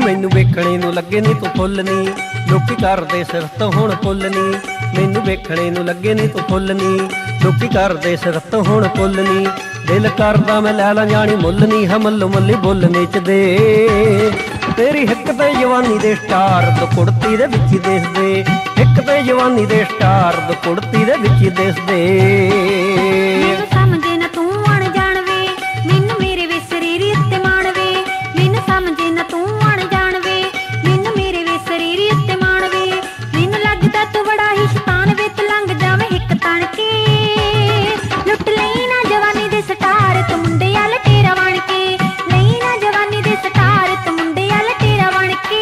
मैनू वेखणे नू लगे नी तू फुल नी, लोकी करदे सिफत हुण पुल नी। मैनू वेखणे नू लगे नी तू फुल नी, लोकी करदे सिफत हुण पुल नी। दिल करदा मैं लै ला जानी मुल नी, है मल्लो मल्ली बुल नेचदे। तेरी हिक ते जवानी दे स्टार दो कुड़ती दे विच दिसदे, हिक ते जवानी दे स्टार दो कुड़ती दे विच दिसदे। मैनू समझे ना तू अण जाण वे, मैनू मेरे वे शरीर उत्ते मान वे। मैनू समझे ना तू अण जाण वे, मैनू मेरे वे शरीर उत्ते मान वे। मैनू लगदा तू बड़ा ही शैतान वे, तू लंघ जावे हिक तण के। लुट लई ना जवानी दे स्टार तू मुंडे अल तेरा बण के, लई ना जवानी दे स्टार तू मुंडे अल तेरा बण के।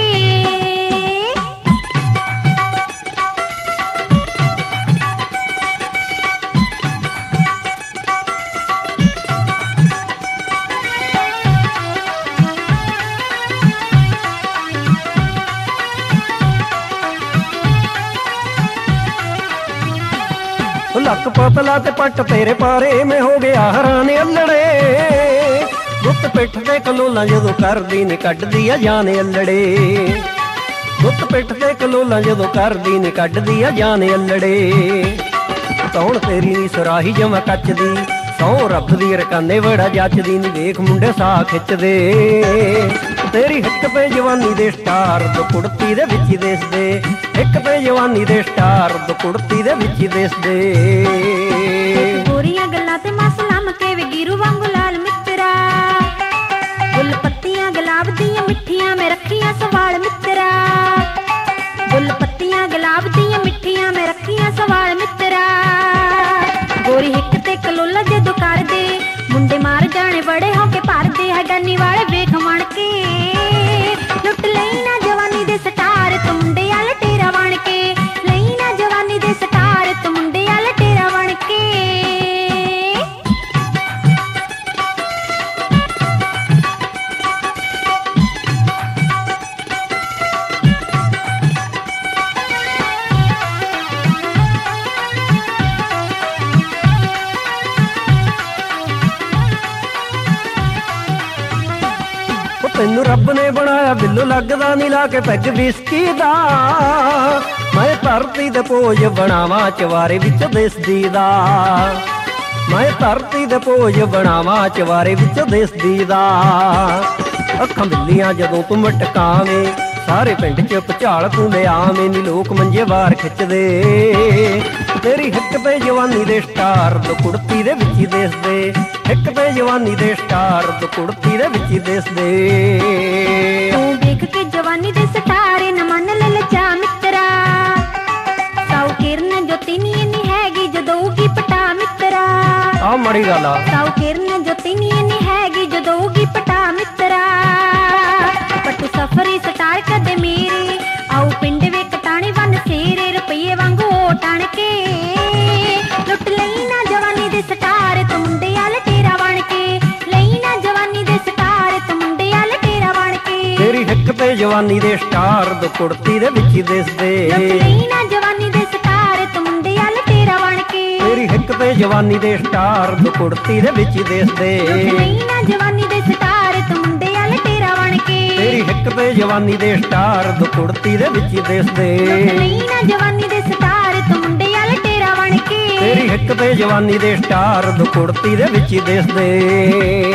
लक पतला ते पट तेरे पारे में हो गया हैरान अल्लड़े। गुत्त पिठ ते कलोला जदों करदी नी कड्डदी आ जान अल्लड़े। गुत्त पिठ ते कलोला जदों करदी नी कड्डदी आ जान अल्लड़े। कौन तेरी नी सराही जमा कचदी, सौ रब दी रकाने बड़ा जचदी नी, देख मुंडे सा खिचदे। तेरी हिक ते जवानी दे स्टार दो कुड़ती दे विच दिसदे, हिक ते जवानी दे स्टार दो कुड़ती दे विच दिसदे। गोरियां गल्लां ते मसला मके वे गिरू वांगू लाल मित्रा, गुल पत्तियां गुलाब दियां मिठियां मैं रखियां सवाल मित्रा। गुल पत्तियां गुलाब दियां मिठियां मैं रखियां सवाल मित्रा। गोरी हिक ते कलोला जदों कर दे, मुंडे मार जाने बड़े होके भर दे है गन्नी वाले वेख मण के। लुट लई ना जवानी दे स्टार तू मुंडे अल तेरा बण के, लई ना जवानी दे स्टार तू मुंडे अल तेरा बण के। तैनू रब ने बनाया बिल्लू लगदा नी ला के पैग विस्की दा। मैं धरती दे पोज बनावा चवारे विच दिसदी दा, मैं धरती दे पोज बनावा चवारे विच दिसदी दा। अखां बिल्लियां जदों तू मटकावे, सारे पिंड च भुचाल तू ले आवे नी, लोक मंजे वार खिचदे। तेरी हिक ते जवानी दे स्टार दो कुड़ती दे विच दिसदे, हिक ते जवानी दे स्टार दो कुड़ती दे विच दिसदे। तू देख के जवानी दे स्टार न मन ललचा मित्रा, साऊ किरण जोती नी इन्नी हैगी जदोगी पटा मित्रा। आ माड़ी गल आ, साऊ किरण जोती नी इन्नी हैगी जदोगी पटा मित्रा। पट सफरी स्टार कदे मेरे, आऊ पिंड वे कटाणी वन सेरे रुपये वांगू टाण के। लुट लई ना जवानी दे स्टार तू मुंडे अल तेरा बण के, लई ना जवानी दे स्टार तू मुंडे अल तेरा बण के। तेरी हिक ते जवानी दे स्टार दो कुड़ती दे विच दिसदे, लुट लई ना जवानी दे स्टार तू मुंडे अल तेरा बण के। तेरी हिक ते जवानी दे स्टार दो कुड़ती दे विच दिसदे। लुट लई ना जवानी दे स्टार तू मुंडे अल तेरा बण के। तेरी हिक ते जवानी दे स्टार दो कुड़ती दे विच दिसदे। लुट लई ना जवानी दे स्टार तू मुंडे अल तेरा बण के। तेरी हिक ते जवानी दे स्टार दो कुड़ती दे विच दिसदे।